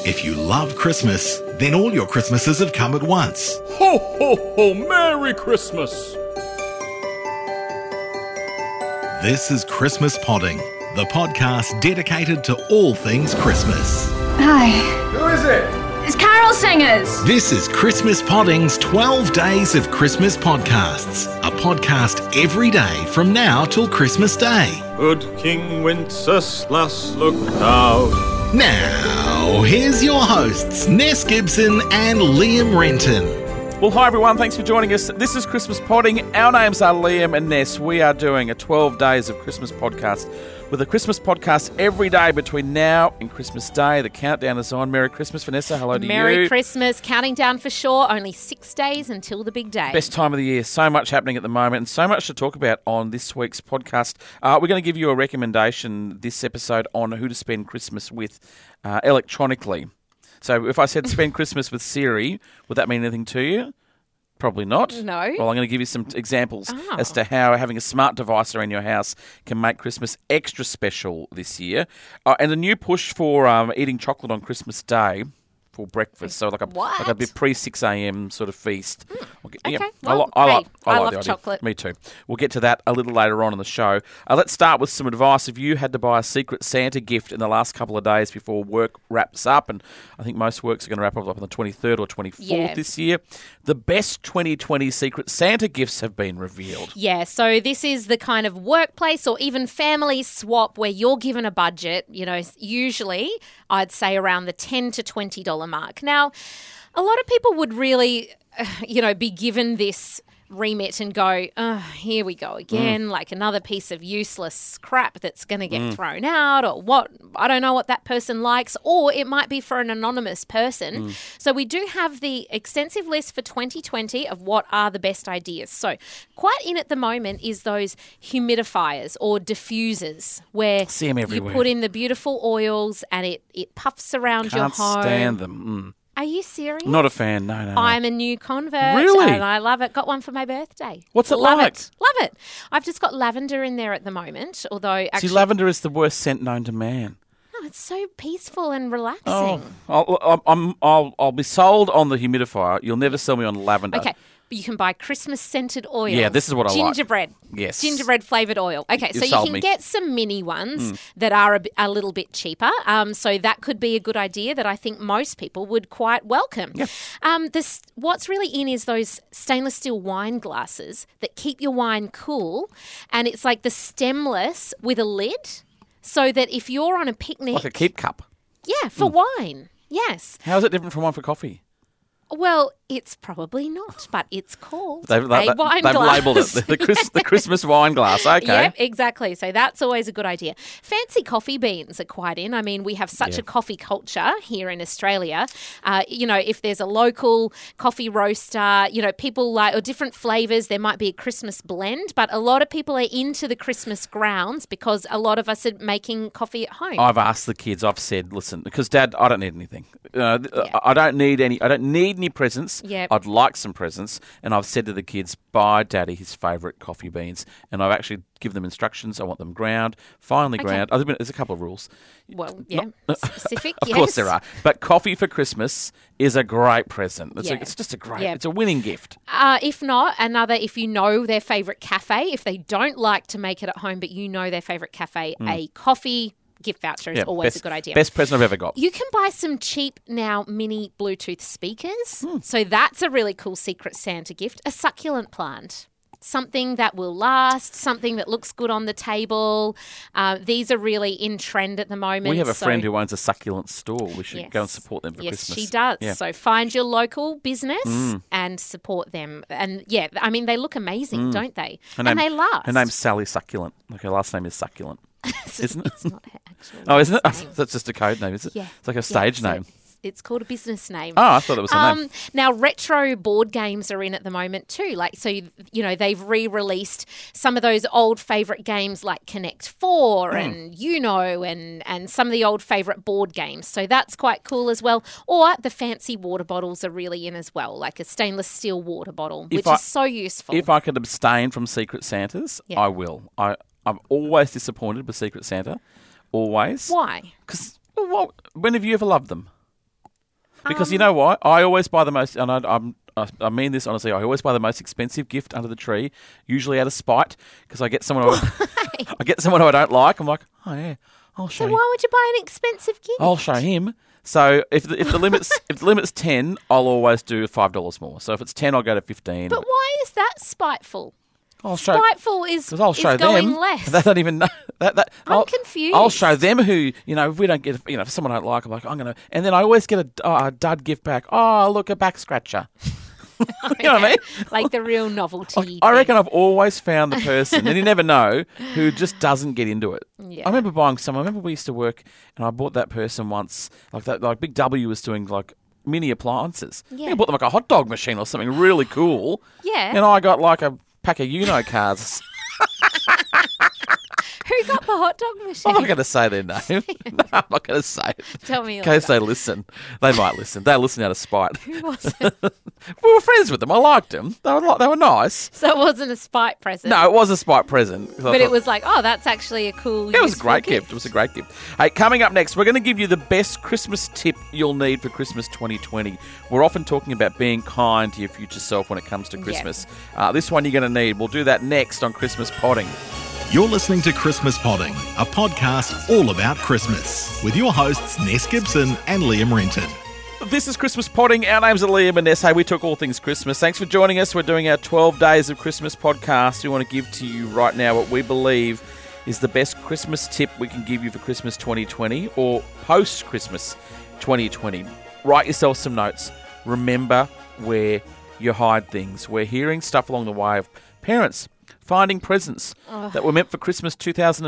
If you love Christmas, then all your Christmases have come at once. Ho, ho, ho! Merry Christmas! This is Christmas Podding, the podcast dedicated to all things Christmas. Hi, Who is it? it's Carol Singers. This is Christmas Podding's 12 Days of Christmas podcasts, a podcast every day from now till Christmas Day. Good King Wenceslas looked out. Now, here's your hosts, Ness Gibson and Liam Renton. Well, hi everyone, thanks for joining us. This is Christmas Podding. Our names are Liam and Ness. We are doing a 12 Days of Christmas podcast with a Christmas podcast every day between now and Christmas Day. The countdown is on. Merry Christmas, Vanessa. Hello to you. Merry Christmas. Counting down for sure. Only 6 days until the big day. Best time of the year. So much happening at the moment and so much to talk about on this week's podcast. We're going to give you a recommendation this episode on who to spend Christmas with electronically. So if I said spend Christmas with Siri, would that mean anything to you? Probably not. No. Well, I'm going to give you some examples as to how having a smart device around your house can make Christmas extra special this year. And a new push for eating chocolate on Christmas Day for breakfast. So like a bit pre-6 a.m. sort of feast. Okay. I Well, like I the love idea. chocolate. Me too. We'll get to that a little later on in the show. Let's start with some advice. If you had to buy a Secret Santa gift in the last couple of days before work wraps up, and I think most works are going to wrap up on the 23rd or 24th this year, the best 2020 Secret Santa gifts have been revealed. Yeah, so this is the kind of workplace or even family swap where you're given a budget, usually I'd say around the $10 to $20 mark. Now, a lot of people would really, be given this remit and go, oh, here we go again, like another piece of useless crap that's going to get thrown out, or what, I don't know what that person likes, or it might be for an anonymous person. So we do have the extensive list for 2020 of what are the best ideas. So quite in at the moment is those humidifiers or diffusers where See 'em you everywhere. put in the beautiful oils and it puffs around your Can't home. stand them. Are you serious? Not a fan. No. I'm a new convert. Really? And I love it. Got one for my birthday. What's it love like? Love it. I've just got lavender in there at the moment, although actually... See, lavender is the worst scent known to man. Oh, it's so peaceful and relaxing. I'll be sold on the humidifier. You'll never sell me on lavender. Okay. But you can buy Christmas-scented oils. Yeah, this is what I like. Gingerbread. Yes. Gingerbread-flavoured oil. Okay, so you sold can me. get some mini ones that are a little bit cheaper. So that could be a good idea that I think most people would quite welcome. Yeah. What's really in is those stainless steel wine glasses that keep your wine cool. And it's like the stemless with a lid so that if you're on a picnic... Like a keep cup. Yeah, for wine. Yes. How is it different from one for coffee? Well, it's probably not, but it's called They've a wine they've glass. labelled it the Christmas wine glass. Okay. Yep, exactly. So that's always a good idea. Fancy coffee beans are quite in. I mean, we have such a coffee culture here in Australia. If there's a local coffee roaster, people like, or different flavours, there might be a Christmas blend, but a lot of people are into the Christmas grounds because a lot of us are making coffee at home. I've asked the kids. I've said, listen, because Dad, I don't need anything. I don't need any presents. Yep. I'd like some presents, and I've said to the kids, buy Daddy his favourite coffee beans, and I've actually given them instructions. I want them ground, finely ground. There's a couple of rules. Well, yeah, specific. Of course there are, but coffee for Christmas is a great present. It's just a great. Yeah. It's a winning gift. If not, if you know their favourite cafe, if they don't like to make it at home, but you know their favourite cafe, a coffee gift voucher is always a good idea. Best present I've ever got. You can buy some cheap now mini Bluetooth speakers. So that's a really cool Secret Santa gift. A succulent plant. Something that will last, something that looks good on the table. These are really in trend at the moment. We have a friend who owns a succulent store. We should go and support them for Yes, Christmas. she does. Yeah. So find your local business and support them. And they look amazing, don't they? And they last. Her name's Sally Succulent. Like her last name is Succulent. Isn't it? It's not her actual Oh, isn't it? name. That's just a code name, is it? Yeah. It's like a stage so name. It's called a business name. Oh, I thought it was a name. Now, retro board games are in at the moment too. They've re-released some of those old favourite games like Connect 4 and and some of the old favourite board games. So that's quite cool as well. Or the fancy water bottles are really in as well, like a stainless steel water bottle, which is so useful. If I could abstain from Secret Santas, I will. I'm always disappointed with Secret Santa. Always. Why? Because when have you ever loved them? Because you know what? I always buy the most, and I mean this honestly, I always buy the most expensive gift under the tree, usually out of spite, because I get someone who I don't like. I'm like, oh yeah, I'll show So you. why would you buy an expensive gift? I'll show him. So if the limit's 10, I'll always do $5 more. So if it's 10, I'll go to 15. But why is that spiteful? I'll show. Spiteful is, Because I'll show is going them. less. They don't even know that. I'm confused. I'll show them who, if we don't get, if someone I don't like, I'm like, I'm gonna, and then I always get a dud gift back. Oh, look, a back scratcher. You know what I mean? Like the real novelty. I reckon I've always found the person, and you never know, who just doesn't get into it. Yeah. I remember buying some. I remember we used to work, and I bought that person once, like Big W was doing like mini appliances. Yeah. I bought them like a hot dog machine or something really cool. Yeah. And I got like a pack of Uno cards. Who got the hot dog machine? I'm not going to say their name. No, I'm not going to say it. Tell me In case later. they listen. They might listen. They listen out of spite. Who was it? We were friends with them. I liked them. They were nice. So it wasn't a spite present. No, it was a spite present. 'Cause I But it thought- was like, oh, that's actually a cool. It was a useful great gift. It was a great gift. Hey, coming up next, we're going to give you the best Christmas tip you'll need for Christmas 2020. We're often talking about being kind to your future self when it comes to Christmas. This one you're going to need. We'll do that next on Christmas Podding. You're listening to Christmas Podding, a podcast all about Christmas, with your hosts Ness Gibson and Liam Renton. This is Christmas Podding. Our names are Liam and Ness. Hey, we talk all things Christmas. Thanks for joining us. We're doing our 12 Days of Christmas podcast. We want to give to you right now what we believe is the best Christmas tip we can give you for Christmas 2020 or post-Christmas 2020. Write yourself some notes. Remember where you hide things. We're hearing stuff along the way of parents finding presents that were meant for Christmas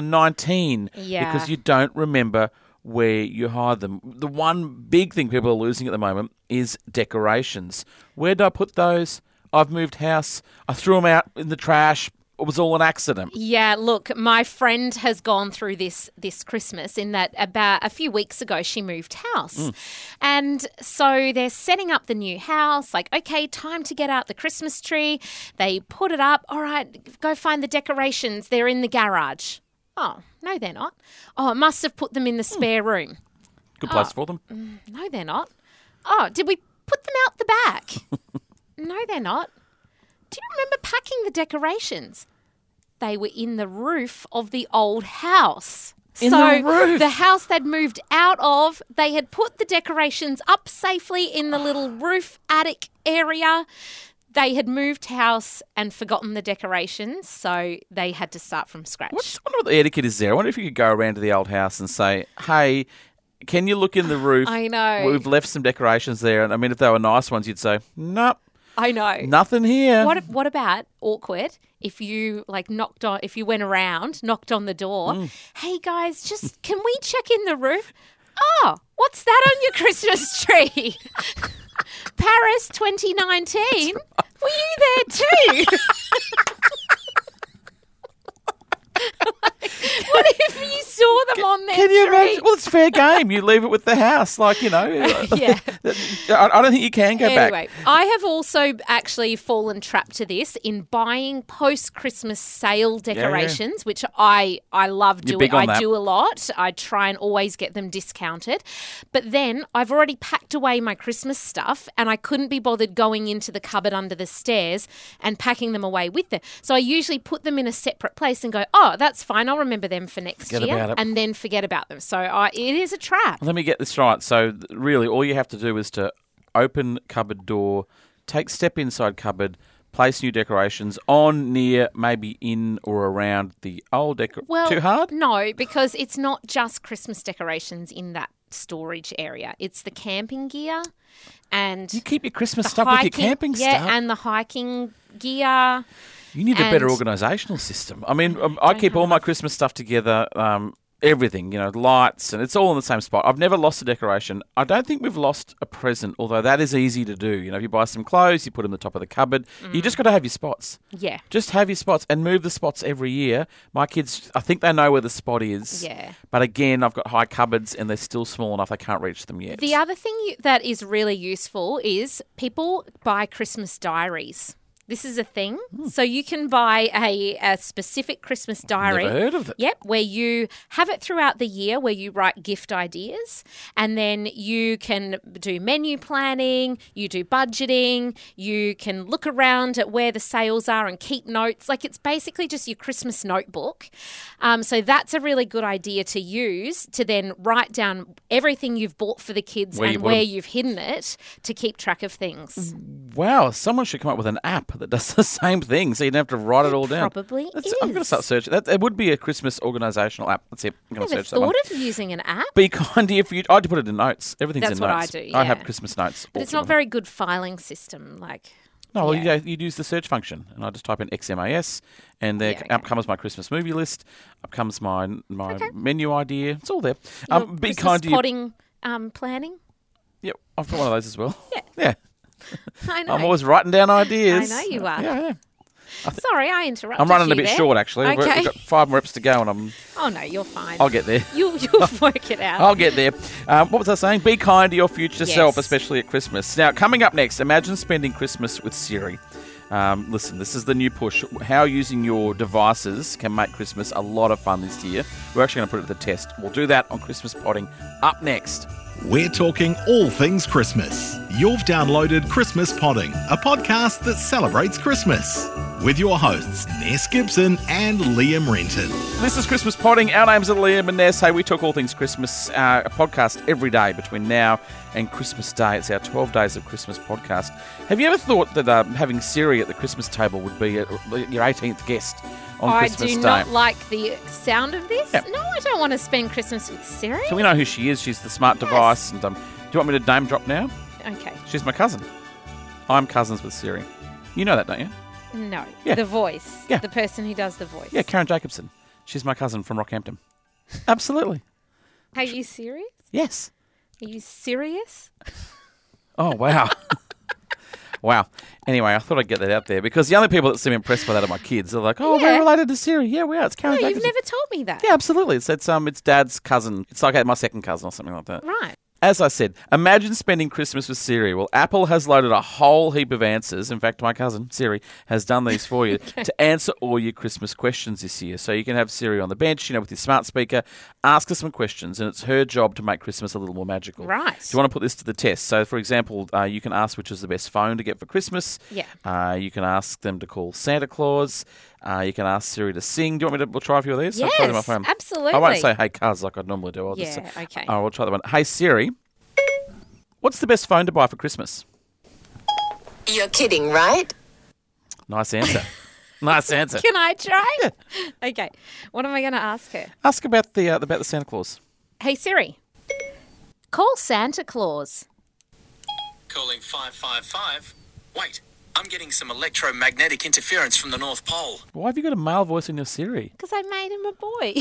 2019 Yeah. because you don't remember where you hide them. The one big thing people are losing at the moment is decorations. Where did I put those? I've moved house. I threw them out in the trash. It was all an accident. Yeah, look, my friend has gone through this Christmas in that about a few weeks ago she moved house. And so they're setting up the new house, like, okay, time to get out the Christmas tree. They put it up. All right, go find the decorations. They're in the garage. Oh, no, they're not. Oh, I must have put them in the spare room. Good place for them. No, they're not. Oh, did we put them out the back? No, they're not. Do you remember packing the decorations? They were in the roof of the old house. In so the roof? the house they'd moved out of, they had put the decorations up safely in the little roof attic area. They had moved house and forgotten the decorations, so they had to start from scratch. I wonder what the etiquette is there. I wonder if you could go around to the old house and say, hey, can you look in the roof? I know. We've left some decorations there. And I mean, if they were nice ones, you'd say, nope, I know. nothing here. What about awkward if you if you went around, knocked on the door, hey guys, just can we check in the roof? Oh, what's that on your Christmas tree? Paris 2019. Were you there too? What if you saw them on their Can you tree? imagine? Well, it's fair game. You leave it with the house. Like, you know. Yeah. I don't think you can go back. Anyway, I have also actually fallen trap to this in buying post-Christmas sale decorations, which I love You're doing. big on I that. do a lot. I try and always get them discounted. But then I've already packed away my Christmas stuff and I couldn't be bothered going into the cupboard under the stairs and packing them away with them. So I usually put them in a separate place and go, oh, that's fine. I'll remember them for next Forget year. about it. And then forget about them. So it is a trap. Let me get this right. So, really, all you have to do is to open cupboard door, step inside cupboard, place new decorations on, near, maybe in or around the old Well, Too hard? No, because it's not just Christmas decorations in that storage area. It's the camping gear and You keep your Christmas the stuff with your camping stuff. and the hiking gear. You need a better and- organisational system. I mean, I keep all my Christmas stuff together, everything, lights, and it's all in the same spot. I've never lost a decoration. I don't think we've lost a present, although that is easy to do. If you buy some clothes, you put them in the top of the cupboard. You just got to have your spots. Yeah. Just have your spots and move the spots every year. My kids, I think they know where the spot is. Yeah. But again, I've got high cupboards and they're still small enough they can't reach them yet. The other thing that is really useful is people buy Christmas diaries. This is a thing. So you can buy a specific Christmas diary. Never heard of it. Yep, where you have it throughout the year where you write gift ideas, and then you can do menu planning, you do budgeting, you can look around at where the sales are and keep notes. Like, it's basically just your Christmas notebook. So that's a really good idea to use to then write down everything you've bought for the kids Where you and bought where 'em. you've hidden it to keep track of things. Wow, someone should come up with an app that does the same thing, so you don't have to write it all down. Probably I'm going to is. start searching. It would be a Christmas organisational app. That's it. I'm going to Never search that one. thought of using an app. Be kind to your future. I had to put it in notes. Everything's That's in what I notes. do, I have yeah. Christmas notes. But it's not very good filing system. Like, No, well, yeah. you'd use the search function, and I just type in XMAS, and there Yeah, okay. up comes my Christmas movie list, up comes my menu idea. It's all there. your Be Christmas kind to your... potting planning. Yeah, I've got one of those as well. Yeah. Yeah. I know. I'm always writing down ideas. I know you are. Yeah. Sorry, I interrupted I'm running you a bit there. short, actually. Okay. We've got 5 more reps to go, and Oh, no, you're fine. I'll get there. You'll work it out. I'll get there. What was I saying? Be kind to your future self, Yes. especially at Christmas. Now, coming up next, imagine spending Christmas with Siri. Listen, this is the new push. How using your devices can make Christmas a lot of fun this year. We're actually going to put it to the test. We'll do that on Christmas Potting up next. We're talking all things Christmas. You've downloaded Christmas Podding, a podcast that celebrates Christmas. With your hosts, Ness Gibson and Liam Renton. This is Christmas Potting. Our names are Liam and Ness. Hey, we talk all things Christmas. A podcast every day between now and Christmas Day. It's our 12 Days of Christmas podcast. Have you ever thought that having Siri at the Christmas table would be your 18th guest on I Christmas do Day? not like the sound of this. Yep. No, I don't want to spend Christmas with Siri. So we know who she is. She's the smart device. And do you want me to name drop now? Okay. She's my cousin. I'm cousins with Siri. You know that, don't you? No. Yeah. The voice. Yeah. The person who does the voice. Yeah, Karen Jacobson. She's my cousin from Rockhampton. Absolutely. Are you serious? Yes. Are you serious? Oh, wow. Wow. Anyway, I thought I'd get that out there because the only people that seem impressed by that are my kids. They're like, oh, Yeah. we're related to Siri. Yeah, we are. It's Karen No, Jacobson. you've never told me that. Yeah, absolutely. It's Dad's cousin. It's like my second cousin or something like that. Right. As I said, imagine spending Christmas with Siri. Well, Apple has loaded a whole heap of answers. In fact, my cousin, Siri, has done these for you to answer all your Christmas questions this year. So you can have Siri on the bench, with your smart speaker, ask her some questions, and it's her job to make Christmas a little more magical. Right. Do you want to put this to the test? So, for example, you can ask which is the best phone to get for Christmas. Yeah. You can ask them to call Santa Claus. You can ask Siri to sing. Do you want me to we'll try a few of these? I'll try them Yes, off home. absolutely. I won't say, hey, cuz, like I'd normally do. I'll just Yeah, say, okay. Oh, we'll try that one. Hey, Siri, what's the best phone to buy for Christmas? You're kidding, right? Nice answer. Nice answer. Can I try? Yeah. Okay. What am I going to ask her? Ask about the Santa Claus. Hey, Siri. Call Santa Claus. Calling 555. Wait, I'm getting some electromagnetic interference from the North Pole. Why have you got a male voice in your Siri? Because I made him a boy.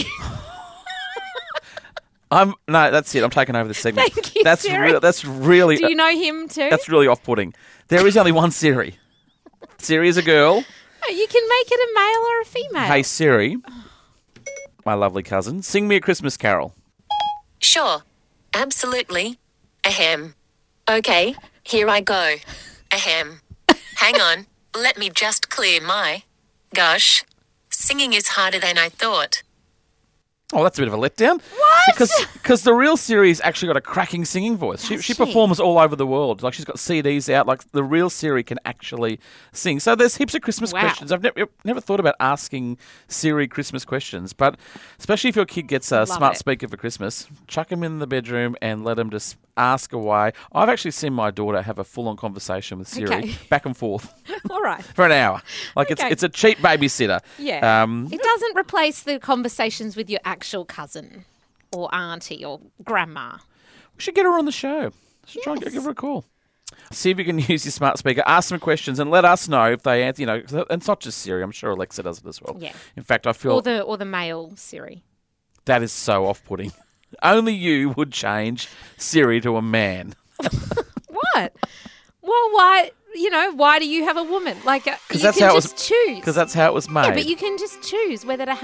No, that's it. I'm taking over this segment. Thank you, that's Siri. that's really Do you know him too? that's really off-putting. There is only one Siri. Siri is a girl. Oh, you can make it a male or a female. Hey Siri, my lovely cousin, sing me a Christmas carol. Sure. Absolutely. Ahem. Okay, here I go. Ahem. Hang on. Let me just clear my... Gosh. Singing is harder than I thought. Oh, that's a bit of a letdown. What? Because the real Siri's actually got a cracking singing voice. She she? performs all over the world. Like she's got CDs out. Like the real Siri can actually sing. So there's heaps of Christmas Wow. questions. I've never thought about asking Siri Christmas questions, but especially if your kid gets a smart it. speaker for Christmas, chuck him in the bedroom and let him just ask away. I've actually seen my daughter have a full-on conversation with Siri, Okay. back and forth All right. for an hour. Like Okay. it's a cheap babysitter. Yeah. It doesn't replace the conversations with your actual cousin or auntie or grandma. We should get her on the show. Should try and give her a call. See if you can use your smart speaker. Ask some questions and let us know if they answer. And it's not just Siri. I'm sure Alexa does it as well. Yeah. In fact, I feel Or the male Siri. that is so off-putting. Only you would change Siri to a man. What? Well, why? Why do you have a woman? Like, you that's can how it just was- choose. Because that's how it was made. Yeah, but you can just choose whether to have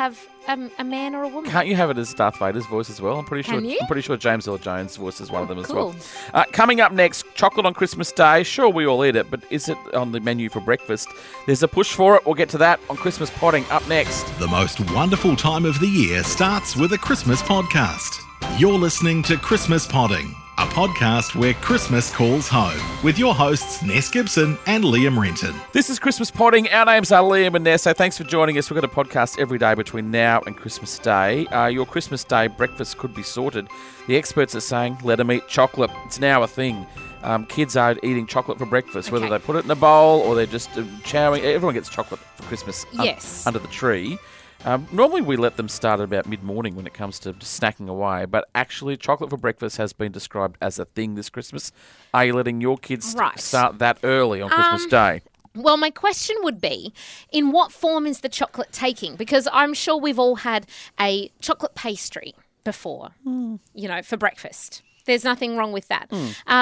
a man or a woman. Can't you have it as Darth Vader's voice as well? I'm pretty Can you? sure James Earl Jones' voice is one of them as cool. well. Coming up next, chocolate on Christmas Day. Sure, we all eat it, but is it on the menu for breakfast? There's a push for it. We'll get to that on Christmas Potting up next. The most wonderful time of the year starts with a Christmas podcast. You're listening to Christmas Potting, a podcast where Christmas calls home, with your hosts Ness Gibson and Liam Renton. This is Christmas Potting. Our names are Liam and Ness, so thanks for joining us. We've got a podcast every day between now and Christmas Day. Your Christmas Day breakfast could be sorted. The experts are saying, let them eat chocolate. It's now a thing. Kids are eating chocolate for breakfast, whether they put it in a bowl or they're just chowing. Everyone gets chocolate for Christmas under the tree. Normally we let them start at about mid-morning when it comes to snacking away, but actually chocolate for breakfast has been described as a thing this Christmas. Are you letting your kids start that early on Christmas Day? Well, my question would be, in what form is the chocolate taking? Because I'm sure we've all had a chocolate pastry before, for breakfast. There's nothing wrong with that.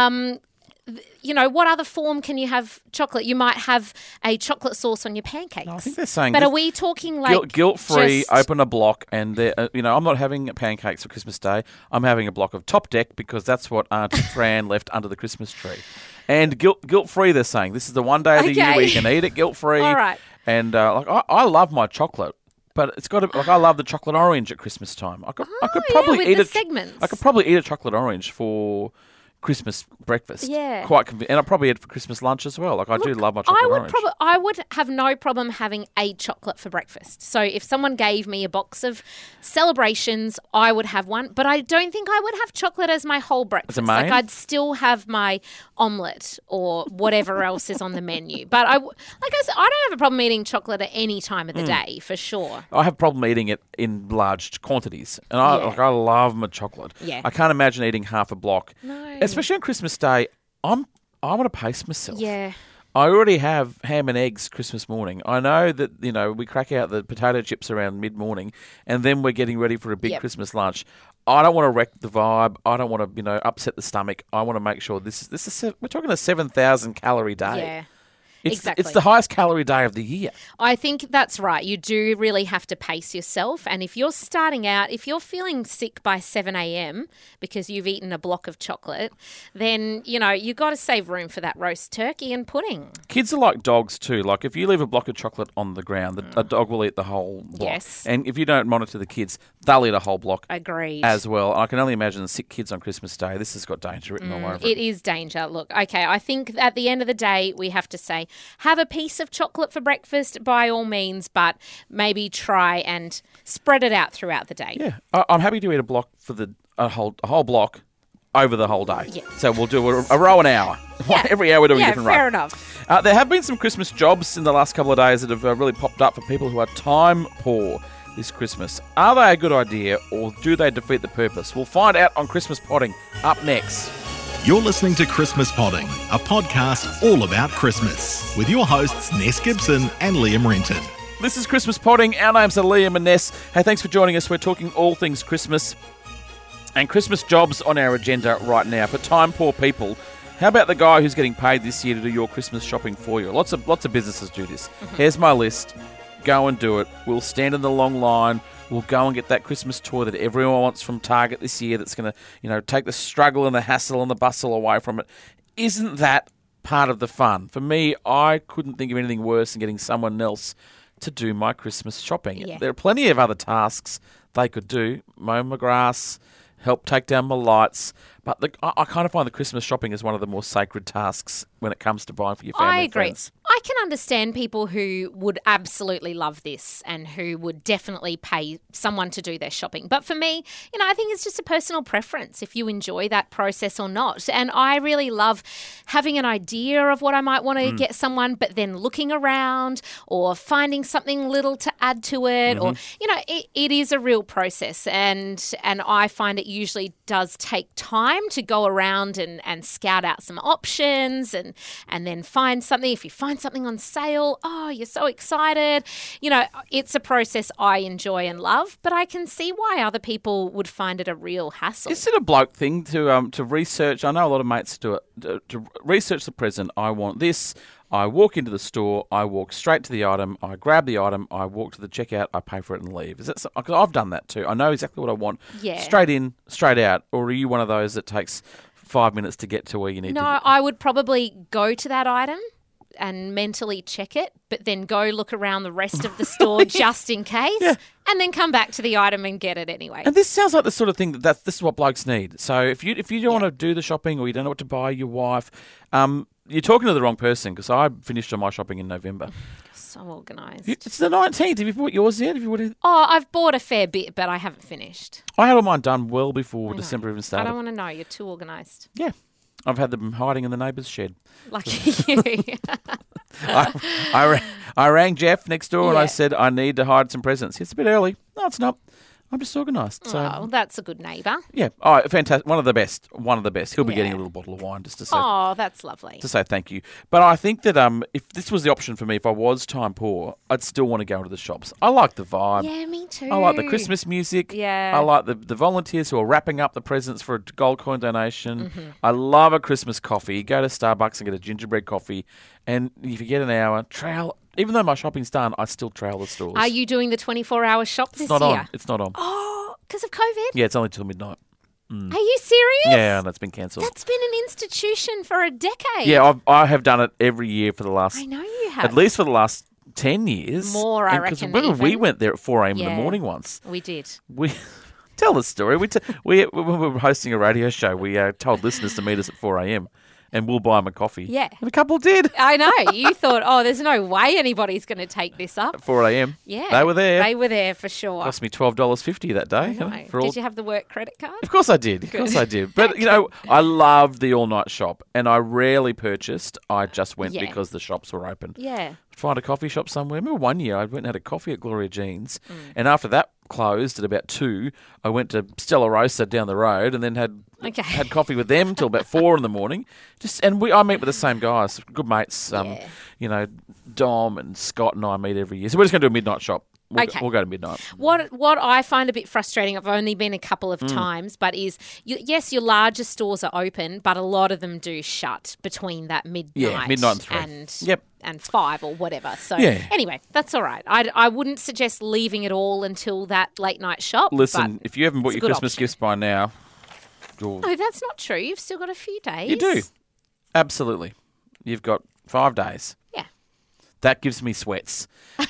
What other form can you have chocolate? You might have a chocolate sauce on your pancakes. No, I think they're saying... But are we talking like... Guilt-free, open a block, and, I'm not having pancakes for Christmas Day. I'm having a block of Top Deck because that's what Auntie Fran left under the Christmas tree. And guilt-free, they're saying. This is the one day of the year where you can eat it guilt-free. All right. And, I love my chocolate. But it's got to I love the chocolate orange at Christmas time. I could probably eat segments. I could probably eat a chocolate orange for Christmas breakfast. Yeah. Quite convenient. And I'll probably eat it for Christmas lunch as well. I do love my chocolate orange. I would have no problem having a chocolate for breakfast. So if someone gave me a box of Celebrations, I would have one. But I don't think I would have chocolate as my whole breakfast. As a main? Like I'd still have my omelette or whatever else is on the menu. But I don't have a problem eating chocolate at any time of the day, for sure. I have a problem eating it in large quantities. And I love my chocolate. Yeah. I can't imagine eating half a block. No. Especially on Christmas Day, I want to pace myself. Yeah. I already have ham and eggs Christmas morning. I know that, we crack out the potato chips around mid-morning and then we're getting ready for a big Christmas lunch. I don't want to wreck the vibe. I don't want to, upset the stomach. I want to make sure we're talking a 7,000 calorie day. Yeah. Exactly. It's the highest calorie day of the year. I think that's right. You do really have to pace yourself. And if you're starting out, if you're feeling sick by 7 a.m. because you've eaten a block of chocolate, then, you got to save room for that roast turkey and pudding. Kids are like dogs too. Like if you leave a block of chocolate on the ground, a dog will eat the whole block. Yes. And if you don't monitor the kids, they'll eat a whole block. Agreed. As well. I can only imagine sick kids on Christmas Day. This has got danger written all over it. It is danger. Look, okay, I think at the end of the day, we have to say, have a piece of chocolate for breakfast by all means, but maybe try and spread it out throughout the day. Yeah, I'm happy to eat a block for a whole block over the whole day. Yeah. So we'll do a row an hour. Yeah. Every hour we're doing a different row. Fair enough. There have been some Christmas jobs in the last couple of days that have really popped up for people who are time poor this Christmas. Are they a good idea or do they defeat the purpose? We'll find out on Christmas Potting up next. You're listening to Christmas Potting, a podcast all about Christmas, with your hosts Ness Gibson and Liam Renton. This is Christmas Potting. Our names are Liam and Ness. Hey, thanks for joining us. We're talking all things Christmas and Christmas jobs on our agenda right now. For time poor people, how about the guy who's getting paid this year to do your Christmas shopping for you? Lots of businesses do this. Here's my list. Go and do it. We'll stand in the long line. We'll go and get that Christmas toy that everyone wants from Target this year that's going to, take the struggle and the hassle and the bustle away from it. Isn't that part of the fun? For me, I couldn't think of anything worse than getting someone else to do my Christmas shopping. Yeah. There are plenty of other tasks they could do. Mow my grass, help take down my lights. But I kind of find the Christmas shopping is one of the more sacred tasks when it comes to buying for your family. I agree. Friends. I can understand people who would absolutely love this and who would definitely pay someone to do their shopping. But for me, I think it's just a personal preference if you enjoy that process or not. And I really love having an idea of what I might want to get someone, but then looking around or finding something little to add to it. Or, it is a real process. And I find it usually does take time to go around and scout out some options and then find something. If you find find something on sale. Oh, you're so excited. You know, it's a process I enjoy and love, but I can see why other people would find it a real hassle. Is it a bloke thing to research? I know a lot of mates do it. To research the present, I want this. I walk into the store, I walk straight to the item, I grab the item, I walk to the checkout, I pay for it and leave. Is that because I've done that too? I know exactly what I want. Yeah. Straight in, straight out. Or are you one of those that takes 5 minutes to get to where you need to No, get? I would probably go to that item and mentally check it, but then go look around the rest of the store just in case, and then come back to the item and get it anyway. And this sounds like the sort of thing this is what blokes need. So if you don't want to do the shopping or you don't know what to buy your wife, you're talking to the wrong person because I finished all my shopping in November. So organised. It's the 19th. Have you bought yours yet? Oh, I've bought a fair bit, but I haven't finished. I had all mine done well before I know. December even I started. don't want to know. You're too organised. Yeah. I've had them hiding in the neighbour's shed. Lucky you. I rang Jeff next door and I Yeah. said, I need to hide some presents. It's a bit early. No, it's not. I'm just organised. So, Oh, that's a good neighbour. yeah. Oh, fantastic. One of the best. He'll be Yeah. getting a little bottle of wine just to say, Oh, that's lovely. thank you. But I think that if this was the option for me, if I was time poor, I'd still want to go into the shops. I like the vibe. Yeah, me too. I like the Christmas music. Yeah. I like the volunteers who are wrapping up the presents for a gold coin donation. Mm-hmm. I love a Christmas coffee. Go to Starbucks and get a gingerbread coffee. And if you get an hour, trail. Even though my shopping's done, I still trail the stores. Are you doing the 24-hour shop this It's not year? on. It's not on. Oh, because of COVID? Yeah, it's only till midnight. Are you serious? Yeah, that's been cancelled. That's been an institution for a decade. Yeah, I have done it every year for the last, I know you have. at least for the last 10 years. More, I Because reckon, remember, we even. went there at 4 a.m. in Yeah. the morning once. We did. We tell the story. When we were hosting a radio show, we told listeners to meet us at 4 a.m. and we'll buy them a coffee. Yeah. And a couple did I know. You thought, oh, there's no way anybody's going to take this up. at 4 a.m. Yeah. They were there. They were there for sure. Cost me $12.50 that day. No. for all- Did you have the work credit card? Of course I did. Of course I did. But, I loved the all-night shop, and I rarely purchased. I just went Yeah. because the shops were open. Yeah. Find a coffee shop somewhere. I remember one year I went and had a coffee at Gloria Jean's, and after that closed at about 2, I went to Stella Rosa down the road and then had Okay. had coffee with them till about 4 in the morning. I meet with the same guys, good mates. Yeah. Dom and Scott and I meet every year. So we're just going to do a midnight shop. We'll go to midnight. What I find a bit frustrating, I've only been a couple of times, but is, yes, your larger stores are open, but a lot of them do shut between that midnight, Yeah, midnight and 3. Yep. and 5 or whatever. So Yeah. anyway, that's all right. I wouldn't suggest leaving it all until that late night shop. Listen, but if you haven't bought it's a your good Christmas option. gifts by now, No, that's not true. You've still got a few days. you do. Absolutely. You've got 5 days. Yeah. That gives me sweats.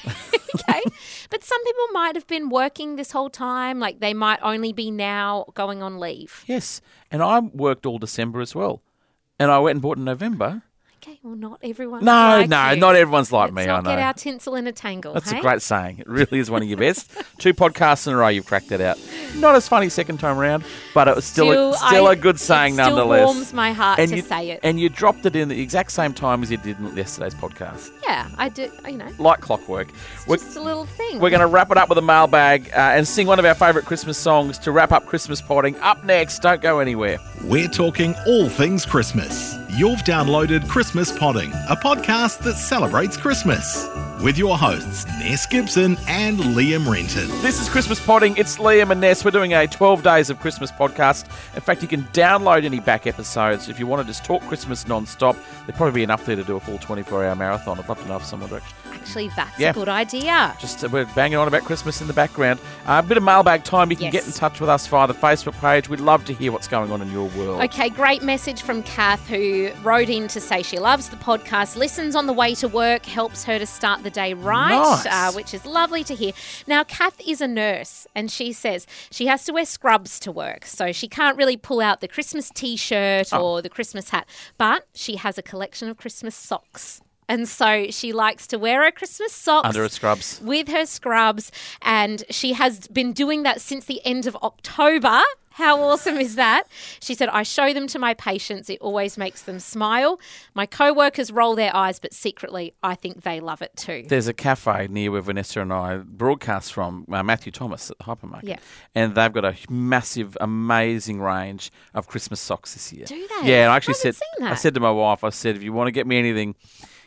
Okay. But some people might have been working this whole time. Like they might only be now going on leave. Yes. And I worked all December as well. And I went and bought in November. Okay, well, not everyone's No, like no, you. not everyone's like Let's me, not I know. get our tinsel in a tangle, That's hey? a great saying. It really is one of your best. 2 podcasts in a row, you've cracked that out. Not as funny second time round, but it was still a good saying it still nonetheless. warms my heart to you, say it. And you dropped it in the exact same time as you did in yesterday's podcast. Yeah, I do, Like clockwork. just a little thing. We're going to wrap it up with a mailbag and sing one of our favourite Christmas songs to wrap up Christmas potting. Up next, don't go anywhere. We're talking all things Christmas. You've downloaded Christmas Podding, a podcast that celebrates Christmas. With your hosts, Ness Gibson and Liam Renton. This is Christmas Podding. It's Liam and Ness. We're doing a 12 Days of Christmas podcast. In fact, you can download any back episodes. If you want to just talk Christmas non-stop, there'd probably be enough there to do a full 24-hour marathon. I'd love to know if someone would Actually, that's Yeah. a good idea. just we're banging on about Christmas in the background. A bit of mailbag time. You can Yes. get in touch with us via the Facebook page. We'd love to hear what's going on in your world. Okay, great message from Kath, who wrote in to say she loves the podcast, listens on the way to work, helps her to start the day right, Nice. which is lovely to hear. Now, Kath is a nurse, and she says she has to wear scrubs to work, so she can't really pull out the Christmas T-shirt or the Christmas hat, but she has a collection of Christmas socks. And so she likes to wear her Christmas socks. Under her scrubs. With her scrubs. And she has been doing that since the end of October. How awesome is that? She said, I show them to my patients. It always makes them smile. My co-workers roll their eyes, but secretly, I think they love it too. There's a cafe near where Vanessa and I broadcast from, Matthew Thomas at the hypermarket. Yeah. And they've got a massive, amazing range of Christmas socks this year. Do they? Yeah, and I actually I haven't said, seen that. I said to my wife, if you want to get me anything,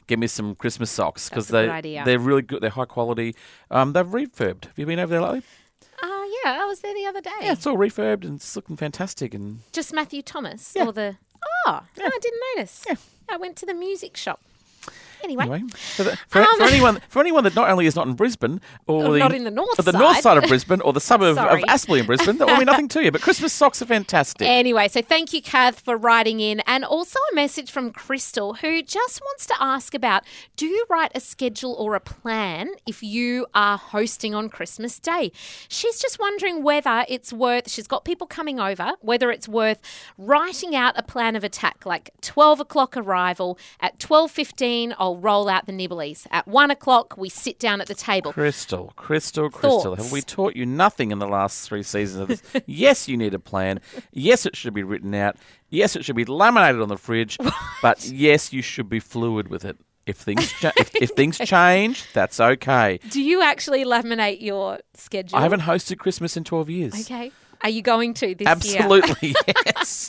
get me some Christmas socks because That's a good idea. they're really good. They're high quality. They've refurbed. Have you been over there lately? Yeah, I was there the other day. Yeah, it's all refurbed and it's looking fantastic. And Just Matthew Thomas Yeah. or the... Oh, no, I didn't notice. Yeah. I went to the music shop. Anyway. For anyone that not only is not in Brisbane or not in the north the north side. side of Brisbane or the suburb of Sorry. Aspley in Brisbane, that will mean nothing to you. But Christmas socks are fantastic. Anyway, so thank you, Kath, for writing in. And also a message from Crystal, who just wants to ask about, do you write a schedule or a plan if you are hosting on Christmas Day? She's just wondering whether it's worth, she's got people coming over, whether it's worth writing out a plan of attack, like 12 o'clock arrival, at 12:15 I'll roll out the nibblies. At 1 o'clock, we sit down at the table. Crystal. Thoughts? Have we taught you nothing in the last 3 seasons of this? Yes, you need a plan. Yes, it should be written out. Yes, it should be laminated on the fridge. But yes, you should be fluid with it. If things if things change, that's okay. Do you actually laminate your schedule? I haven't hosted Christmas in 12 years. Okay. Are you going to this year? Absolutely, yes.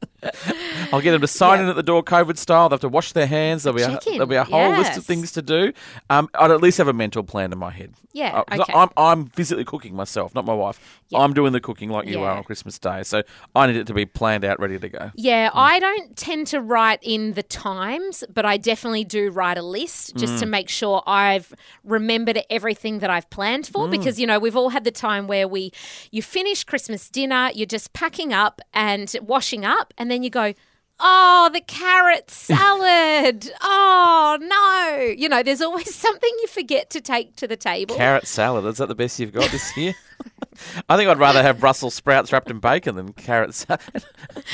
I'll get them to sign in at the door, COVID style. They have to wash their hands. There'll be a whole list of yes. things to do. I'd at least have a mental plan in my head. Yeah, 'Cause okay. I'm physically cooking myself, not my wife. Yeah. I'm doing the cooking like you Yeah. are on Christmas Day. So I need it to be planned out, ready to go. Yeah, I don't tend to write in the times, but I definitely do write a list just to make sure I've remembered everything that I've planned for. Because, you know, we've all had the time where you finish Christmas dinner, you're just packing up and washing up, and then you go, oh, the carrot salad. Oh, no. You know, there's always something you forget to take to the table. Carrot salad, is that the best you've got this year? I think I'd rather have Brussels sprouts wrapped in bacon than carrot salad. Have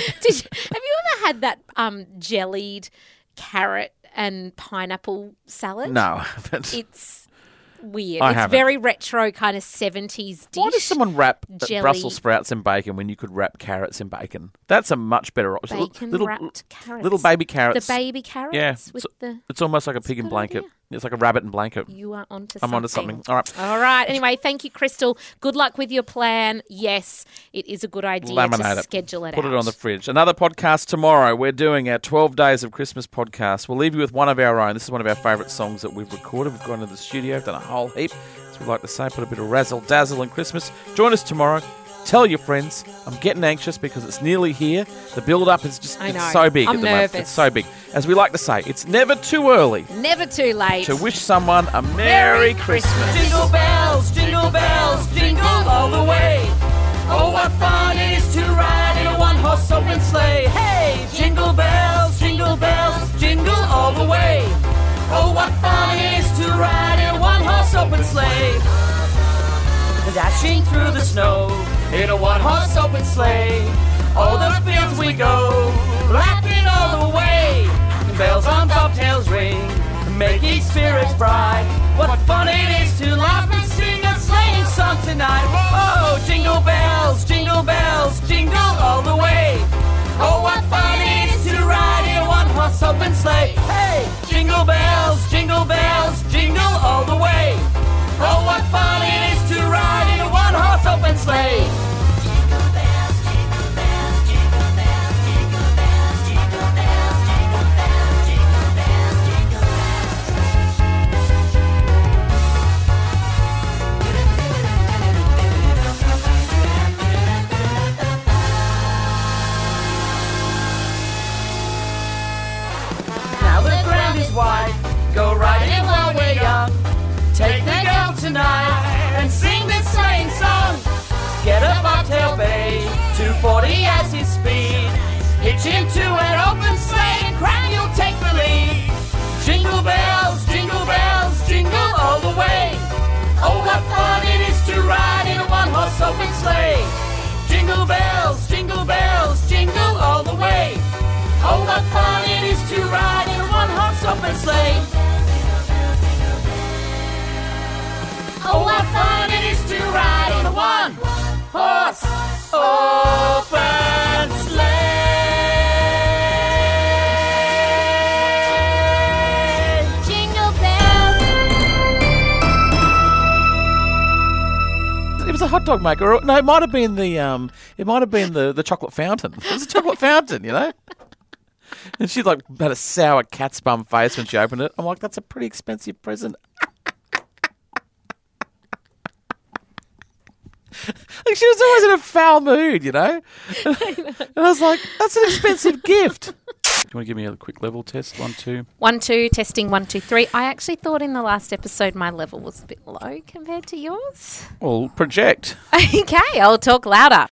you ever had that jellied carrot and pineapple salad? No, but It's weird. I It's haven't. very retro kind of 70s dish. why does someone wrap jelly. Brussels sprouts in bacon when you could wrap carrots in bacon? That's a much better option. Bacon-wrapped carrots. Little baby carrots. The baby carrots Yeah, with the... it's almost like a pig in good blanket. idea. It's like a rabbit in blanket. You are onto I'm onto something. All right. All right. Anyway, thank you, Crystal. Good luck with your plan. Yes, it is a good idea Laminate to it. schedule it Put out. it on the fridge. Another podcast tomorrow. We're doing our 12 Days of Christmas podcast. We'll leave you with one of our own. This is one of our favourite songs that we've recorded. We've gone to the studio, done a whole heap. As we like to say, put a bit of razzle-dazzle in Christmas. Join us tomorrow. Tell your friends. I'm getting anxious because it's nearly here. The build-up is just I know. it's so big I'm at the moment. nervous. It's so big. As we like to say, it's never too early Never too late. to wish someone a Merry Christmas. Jingle bells, jingle all the way. Oh, what fun it is to ride in a one-horse open sleigh. Hey, jingle bells, jingle all the way. Oh, what fun it is to ride in a one-horse open sleigh. Dashing through the snow in a one-horse open sleigh. All the fields we go, laughing all the way. Bells on bobtails ring, making spirits bright. What fun it is to laugh and sing a sleighing song tonight. Oh, jingle bells, jingle all the way. Oh, what fun it is to ride in a one-horse open sleigh. Hey, jingle bells, jingle all the way. Oh, what fun it is to ride in a one-horse open sleigh. Now the ground is wide, go riding while we're young. Take the girl tonight and sing this sleighing song. Get a bobtail bay, 240 as his speed. Hitch him to an open sleigh and crack, you'll take the lead. Jingle bells, jingle all the way. Oh, what fun it is to ride in a one-horse open sleigh. Jingle bells, jingle all the way. Oh, what fun it is to ride in a one-horse open sleigh. Oh, what fun it is to ride in a one-horse open sleigh. Jingle bells. It was a hot dog maker. Or, no, it might have been the chocolate fountain. It was a chocolate fountain, you know. And she like had a sour cat's bum face when she opened it. I'm like, that's a pretty expensive present. Like she was always in a foul mood, you know? And I was like, that's an expensive gift. Do you want to give me a quick level test? 1, 2. 1, 2, testing 1, 2, 3. I actually thought in the last episode my level was a bit low compared to yours. Well, project. Okay, I'll talk louder.